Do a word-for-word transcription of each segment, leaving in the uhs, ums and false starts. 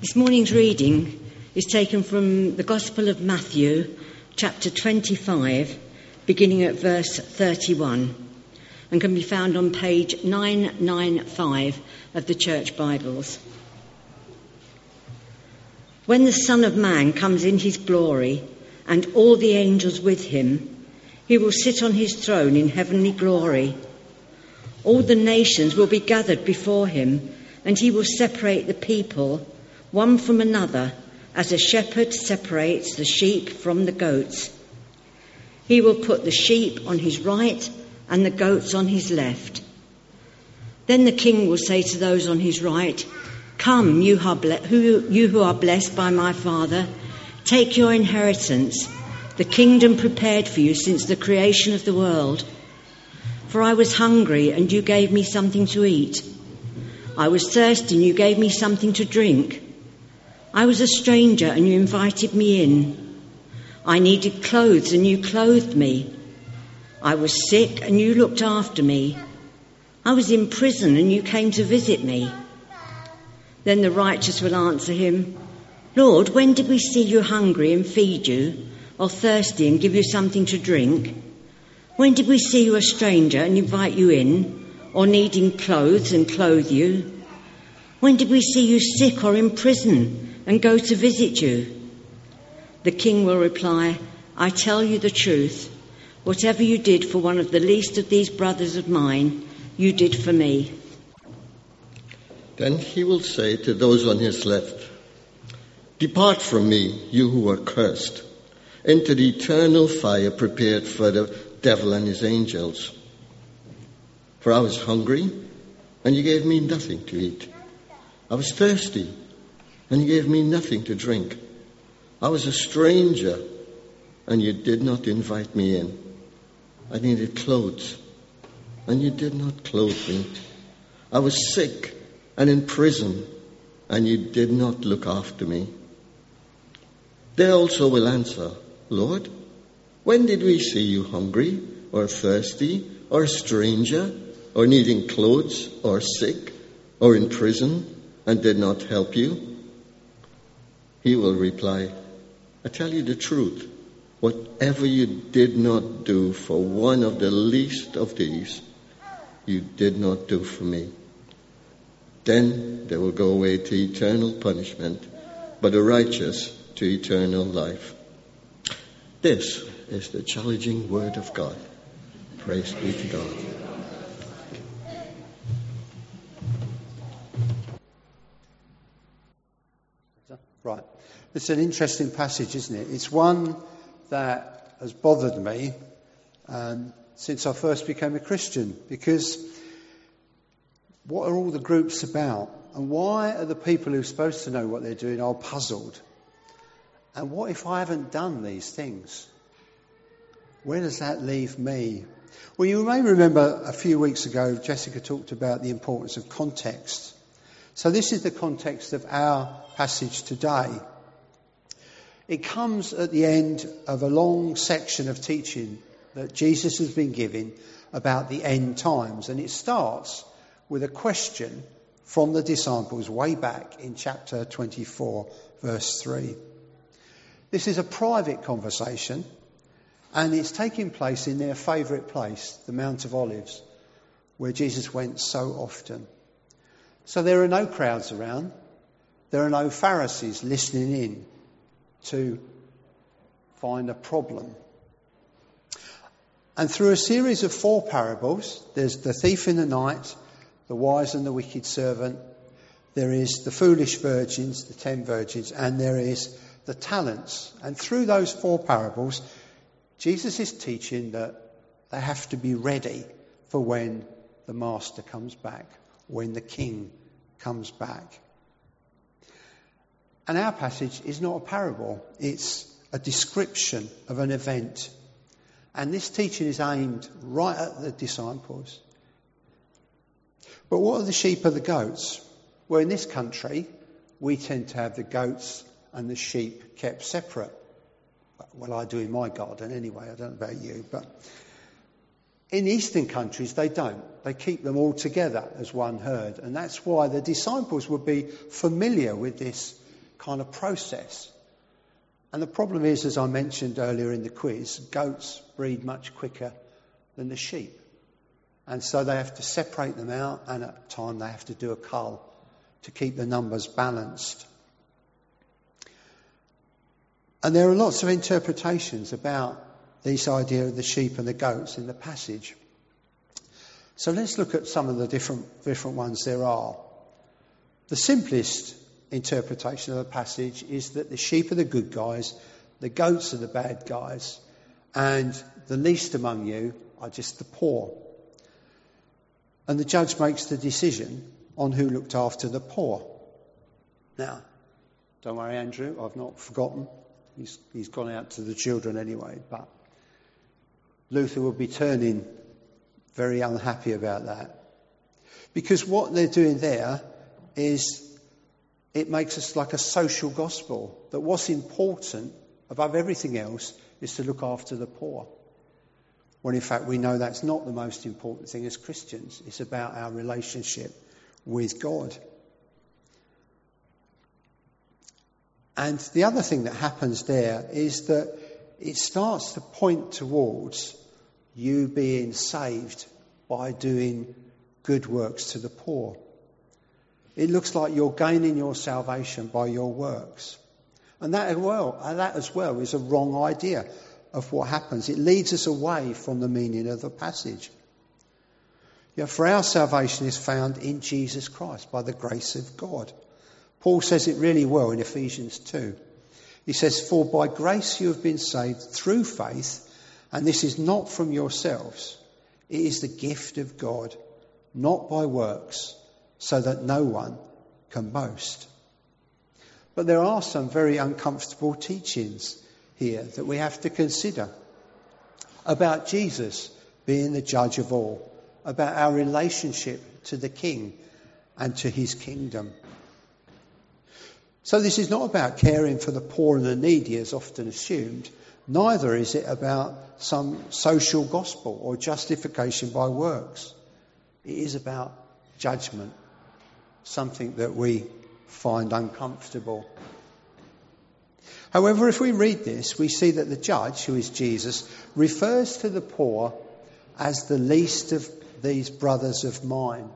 This morning's reading is taken from the Gospel of Matthew, chapter twenty-five, beginning at verse thirty-one, and can be found on page nine ninety-five of the Church Bibles. When the Son of Man comes in his glory, and all the angels with him, he will sit on his throne in heavenly glory. All the nations will be gathered before him, and he will separate the people one from another, as a shepherd separates the sheep from the goats. He will put the sheep on his right and the goats on his left. Then the king will say to those on his right, "Come, you who are ble- who, you who are blessed by my Father, take your inheritance, the kingdom prepared for you since the creation of the world. For I was hungry, and you gave me something to eat. I was thirsty, and you gave me something to drink. I was a stranger, and you invited me in. I needed clothes, and you clothed me. I was sick, and you looked after me. I was in prison, and you came to visit me." Then the righteous will answer him, "Lord, when did we see you hungry and feed you, or thirsty and give you something to drink? When did we see you a stranger and invite you in, or needing clothes and clothe you? When did we see you sick or in prison and go to visit you?" The king will reply, "I tell you the truth. Whatever you did for one of the least of these brothers of mine, you did for me." Then he will say to those on his left, "Depart from me, you who are cursed, into the eternal fire prepared for the devil and his angels. For I was hungry, and you gave me nothing to eat. I was thirsty, and you gave me nothing to drink. I was a stranger, and you did not invite me in. I needed clothes, and you did not clothe me. I was sick and in prison, and you did not look after me." They also will answer, "Lord, when did we see you hungry, or thirsty, or a stranger, or needing clothes, or sick, or in prison, and did not help you?" He will reply, "I tell you the truth, whatever you did not do for one of the least of these, you did not do for me." Then they will go away to eternal punishment, but the righteous to eternal life. This is the challenging word of God. Praise be to God. Right. It's an interesting passage, isn't it? It's one that has bothered me um, since I first became a Christian, because what are all the groups about? And why are the people who are supposed to know what they're doing all puzzled? And what if I haven't done these things? Where does that leave me? Well, you may remember a few weeks ago, Jessica talked about the importance of context. So this is the context of our passage today. It comes at the end of a long section of teaching that Jesus has been giving about the end times. And it starts with a question from the disciples way back in chapter twenty-four, verse three. This is a private conversation, and it's taking place in their favourite place, the Mount of Olives, where Jesus went so often. So there are no crowds around. There are no Pharisees listening in to find a problem. And through a series of four parables, there's the thief in the night, the wise and the wicked servant, there is the foolish virgins, the ten virgins, and there is the talents. And through those four parables, Jesus is teaching that they have to be ready for when the master comes back, when the king comes back. And our passage is not a parable, it's a description of an event. And this teaching is aimed right at the disciples. But what are the sheep and the goats? Well, in this country, we tend to have the goats and the sheep kept separate. Well, I do in my garden anyway, I don't know about you, but in Eastern countries they don't. They keep them all together as one herd, and that's why the disciples would be familiar with this kind of process. And the problem is, as I mentioned earlier in the quiz, goats breed much quicker than the sheep. And so they have to separate them out, and at time they have to do a cull to keep the numbers balanced. And there are lots of interpretations about this idea of the sheep and the goats in the passage. So let's look at some of the different, different ones there are. The simplest interpretation of the passage is that the sheep are the good guys, the goats are the bad guys, and the least among you are just the poor. And the judge makes the decision on who looked after the poor. Now, don't worry, Andrew, I've not forgotten. He's, he's gone out to the children anyway, but Luther will be turning very unhappy about that. Because what they're doing there is it makes us like a social gospel, that what's important above everything else is to look after the poor. When in fact we know that's not the most important thing as Christians. It's about our relationship with God. And the other thing that happens there is that it starts to point towards you being saved by doing good works to the poor. It looks like you're gaining your salvation by your works. And that as well, that as well is a wrong idea of what happens. It leads us away from the meaning of the passage. Yeah, for our salvation is found in Jesus Christ by the grace of God. Paul says it really well in Ephesians two. He says, "For by grace you have been saved through faith, and this is not from yourselves. It is the gift of God, not by works, so that no one can boast." But there are some very uncomfortable teachings here that we have to consider about Jesus being the judge of all, about our relationship to the King and to his kingdom. So this is not about caring for the poor and the needy as often assumed. Neither is it about some social gospel or justification by works. It is about judgment, something that we find uncomfortable. However, if we read this, we see that the judge, who is Jesus, refers to the poor as the least of these brothers of mine.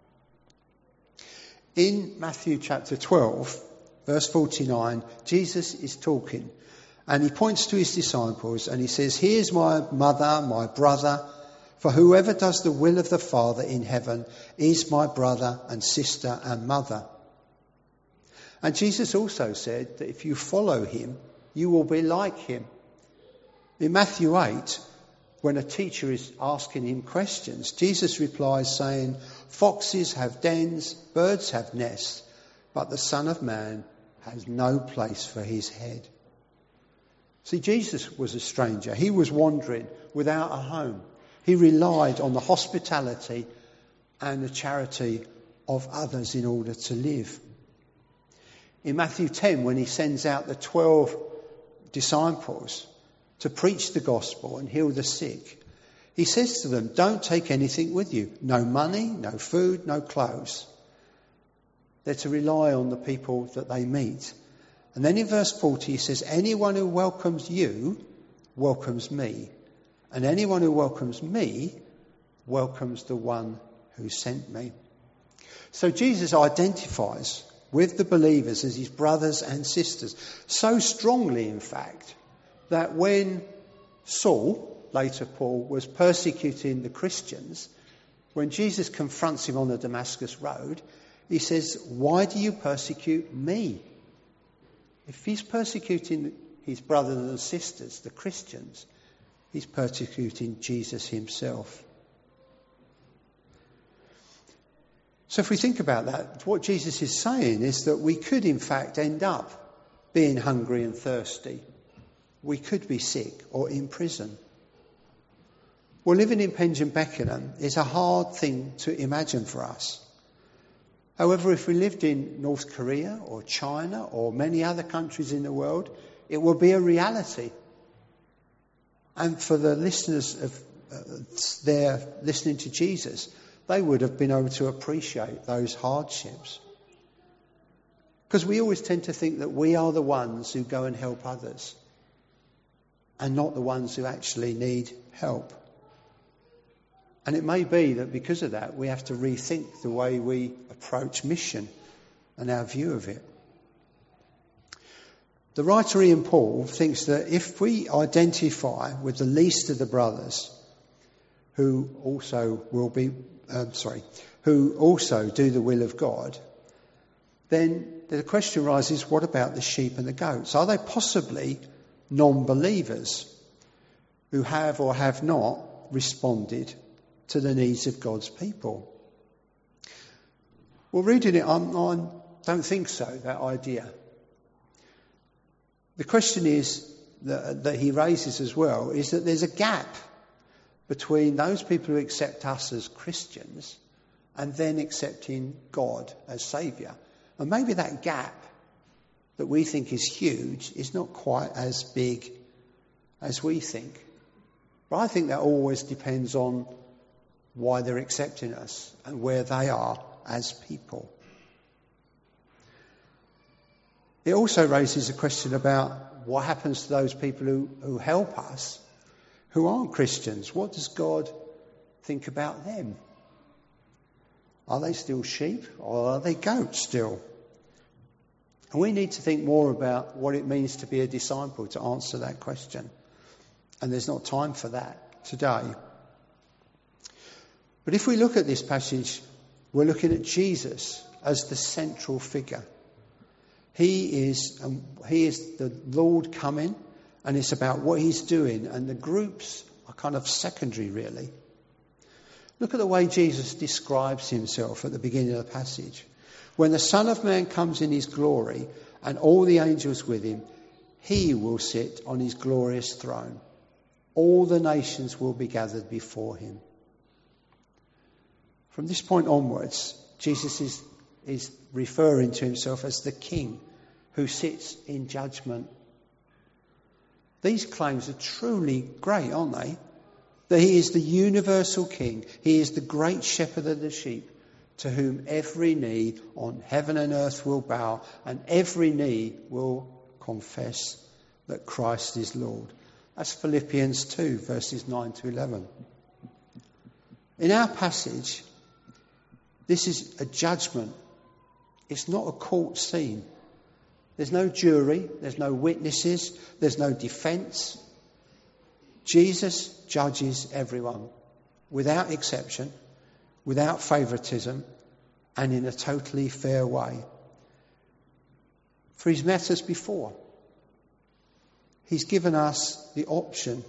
In Matthew chapter twelve, verse forty-nine, Jesus is talking and he points to his disciples and he says, "Here's my mother, my brother, for whoever does the will of the Father in heaven is my brother and sister and mother." And Jesus also said that if you follow him, you will be like him. In Matthew eight, when a teacher is asking him questions, Jesus replies saying, "Foxes have dens, birds have nests, but the Son of Man has no place for his head." See, Jesus was a stranger. He was wandering without a home. He relied on the hospitality and the charity of others in order to live. In Matthew ten, when he sends out the twelve disciples to preach the gospel and heal the sick, he says to them, "Don't take anything with you. No money, no food, no clothes." They're to rely on the people that they meet. And then in verse forty, he says, "Anyone who welcomes you welcomes me. And anyone who welcomes me welcomes the one who sent me." So Jesus identifies with the believers as his brothers and sisters, so strongly, in fact, that when Saul, later Paul, was persecuting the Christians, when Jesus confronts him on the Damascus road, he says, "Why do you persecute me?" If he's persecuting his brothers and sisters, the Christians, he's persecuting Jesus himself. So if we think about that, what Jesus is saying is that we could in fact end up being hungry and thirsty. We could be sick or in prison. Well, living in Penjim Beckenham is a hard thing to imagine for us. However, if we lived in North Korea or China or many other countries in the world, it will be a reality. And for the listeners of uh, there listening to Jesus, they would have been able to appreciate those hardships. Because we always tend to think that we are the ones who go and help others and not the ones who actually need help. And it may be that because of that, we have to rethink the way we approach mission and our view of it. The writer Ian Paul thinks that if we identify with the least of the brothers, who also will be, um, sorry, who also do the will of God, then the question arises, what about the sheep and the goats? Are they possibly non-believers who have or have not responded to the needs of God's people? Well, reading it, I'm, I don't think so, that idea. The question is that, that he raises as well is that there's a gap between those people who accept us as Christians and then accepting God as Saviour. And maybe that gap that we think is huge is not quite as big as we think. But I think that always depends on why they're accepting us and where they are as people. It also raises a question about what happens to those people who, who help us, who aren't Christians. What does God think about them? Are they still sheep or are they goats still? And we need to think more about what it means to be a disciple to answer that question. And there's not time for that today. But if we look at this passage, we're looking at Jesus as the central figure. He is, um, he is the Lord coming, and it's about what he's doing, and the groups are kind of secondary, really. Look at the way Jesus describes himself at the beginning of the passage. When the Son of Man comes in his glory and all the angels with him, he will sit on his glorious throne. All the nations will be gathered before him. From this point onwards, Jesus is, is referring to himself as the King who sits in judgment. These claims are truly great, aren't they? That he is the universal King. He is the great shepherd of the sheep, to whom every knee on heaven and earth will bow, and every knee will confess that Christ is Lord. That's Philippians two, verses nine to eleven. In our passage, this is a judgment. It's not a court scene. There's no jury, there's no witnesses, there's no defence. Jesus judges everyone, without exception, without favouritism, and in a totally fair way. For he's met us before. He's given us the option.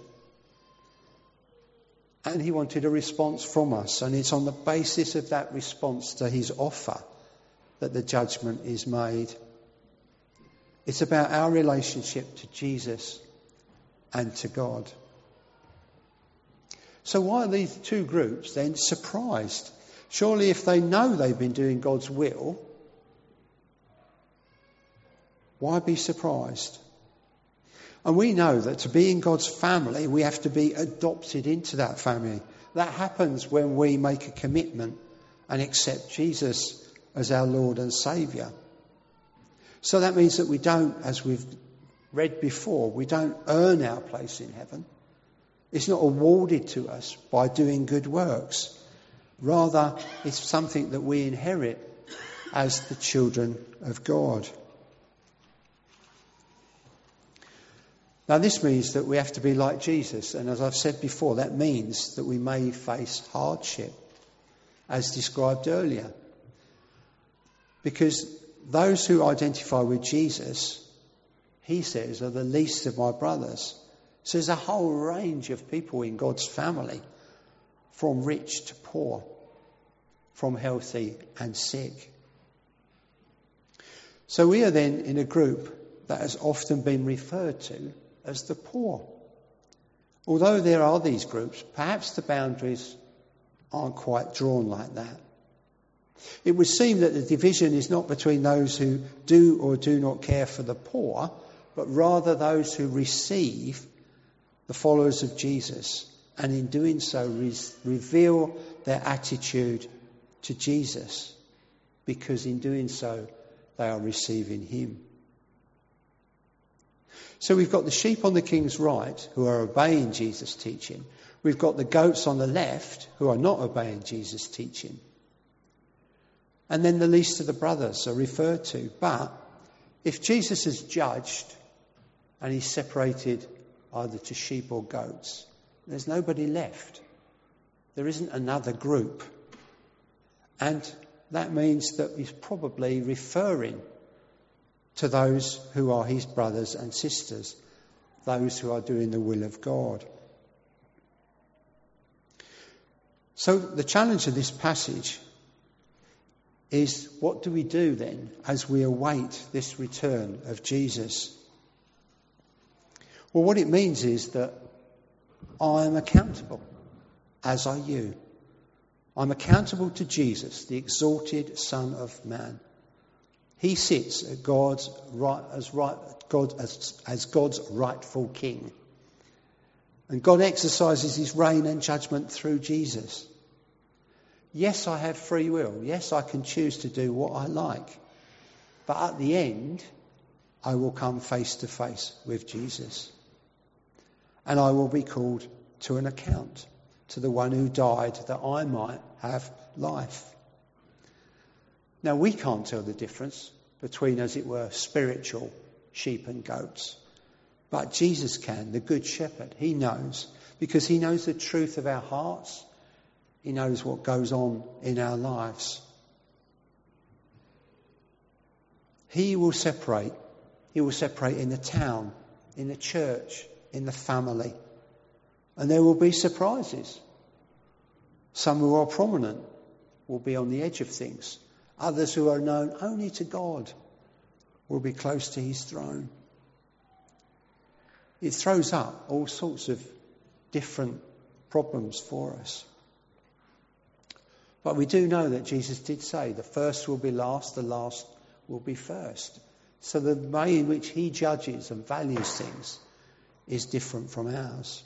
And he wanted a response from us. And it's on the basis of that response to his offer that the judgment is made. It's about our relationship to Jesus and to God. So why are these two groups then surprised? Surely if they know they've been doing God's will, why be surprised? And we know that to be in God's family, we have to be adopted into that family. That happens when we make a commitment and accept Jesus as our Lord and Saviour. So that means that we don't, as we've read before, we don't earn our place in heaven. It's not awarded to us by doing good works. Rather, it's something that we inherit as the children of God. Now, this means that we have to be like Jesus. And as I've said before, that means that we may face hardship, as described earlier. Because those who identify with Jesus, he says, are the least of my brothers. So there's a whole range of people in God's family, from rich to poor, from healthy and sick. So we are then in a group that has often been referred to as the poor. Although there are these groups, perhaps the boundaries aren't quite drawn like that. It would seem that the division is not between those who do or do not care for the poor, but rather those who receive the followers of Jesus, and in doing so re- reveal their attitude to Jesus, because in doing so they are receiving him. So we've got the sheep on the king's right who are obeying Jesus' teaching. We've got the goats on the left who are not obeying Jesus' teaching. And then the least of the brothers are referred to. But if Jesus is judged and he's separated either to sheep or goats, there's nobody left. There isn't another group. And that means that he's probably referring to those who are his brothers and sisters, those who are doing the will of God. So the challenge of this passage is, what do we do then as we await this return of Jesus? Well, what it means is that I am accountable, as are you. I'm accountable to Jesus, the exalted Son of Man. He sits at God's right as right God as, as God's rightful King. And God exercises his reign and judgment through Jesus. Yes, I have free will. Yes, I can choose to do what I like. But at the end, I will come face to face with Jesus. And I will be called to an account, to the one who died that I might have life. Now, we can't tell the difference between, as it were, spiritual sheep and goats. But Jesus can, the Good Shepherd. He knows, because he knows the truth of our hearts. He knows what goes on in our lives. He will separate. He will separate in the town, in the church, in the family. And there will be surprises. Some who are prominent will be on the edge of things. Others who are known only to God will be close to his throne. It throws up all sorts of different problems for us. But we do know that Jesus did say the first will be last, the last will be first. So the way in which he judges and values things is different from ours.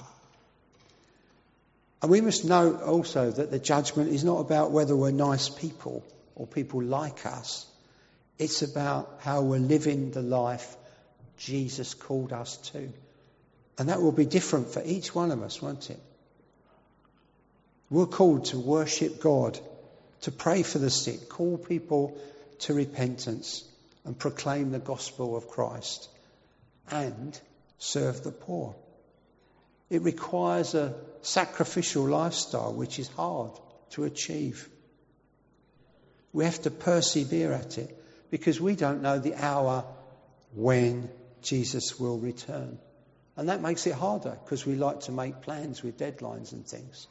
And we must know also that the judgment is not about whether we're nice people or people like us. It's about how we're living the life Jesus called us to. And that will be different for each one of us, won't it? We're called to worship God, to pray for the sick, call people to repentance and proclaim the gospel of Christ and serve the poor. It requires a sacrificial lifestyle which is hard to achieve. We have to persevere at it because we don't know the hour when Jesus will return. And that makes it harder because we like to make plans with deadlines and things.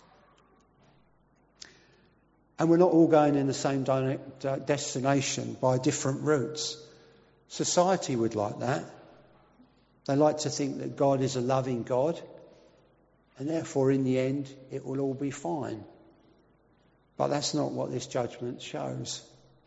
And we're not all going in the same destination by different routes. Society would like that. They like to think that God is a loving God, and therefore in the end it will all be fine. But that's not what this judgment shows.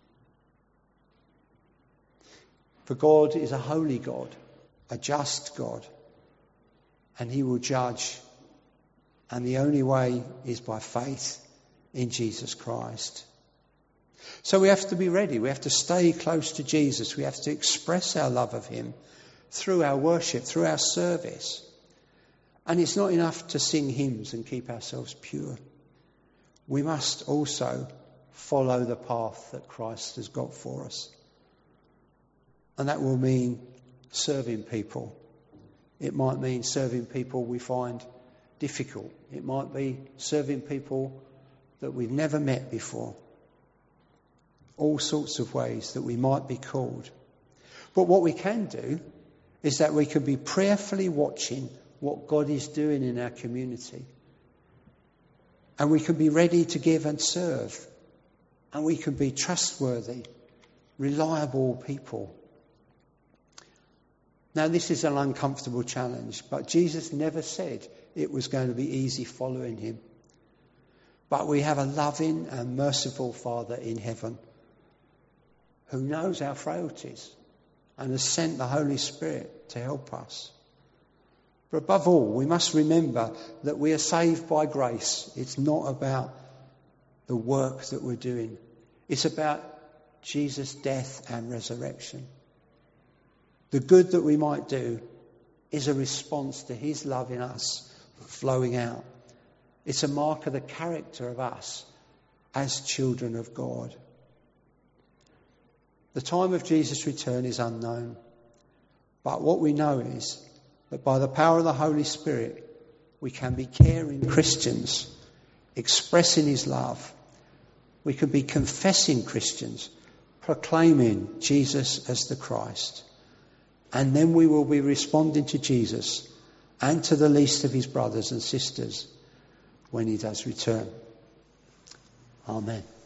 For God is a holy God, a just God, and he will judge. And the only way is by faith in Jesus Christ. So we have to be ready. We have to stay close to Jesus. We have to express our love of him through our worship, through our service. And it's not enough to sing hymns and keep ourselves pure. We must also follow the path that Christ has got for us. And that will mean serving people. It might mean serving people we find difficult. It might be serving people that we've never met before. All sorts of ways that we might be called. But what we can do is that we can be prayerfully watching what God is doing in our community. And we can be ready to give and serve. And we can be trustworthy, reliable people. Now, this is an uncomfortable challenge, but Jesus never said it was going to be easy following him. But we have a loving and merciful Father in heaven who knows our frailties and has sent the Holy Spirit to help us. But above all, we must remember that we are saved by grace. It's not about the work that we're doing. It's about Jesus' death and resurrection. The good that we might do is a response to his love in us flowing out. It's a mark of the character of us as children of God. The time of Jesus' return is unknown. But what we know is that by the power of the Holy Spirit, we can be caring Christians, expressing his love. We can be confessing Christians, proclaiming Jesus as the Christ. And then we will be responding to Jesus and to the least of his brothers and sisters when he does return. Amen.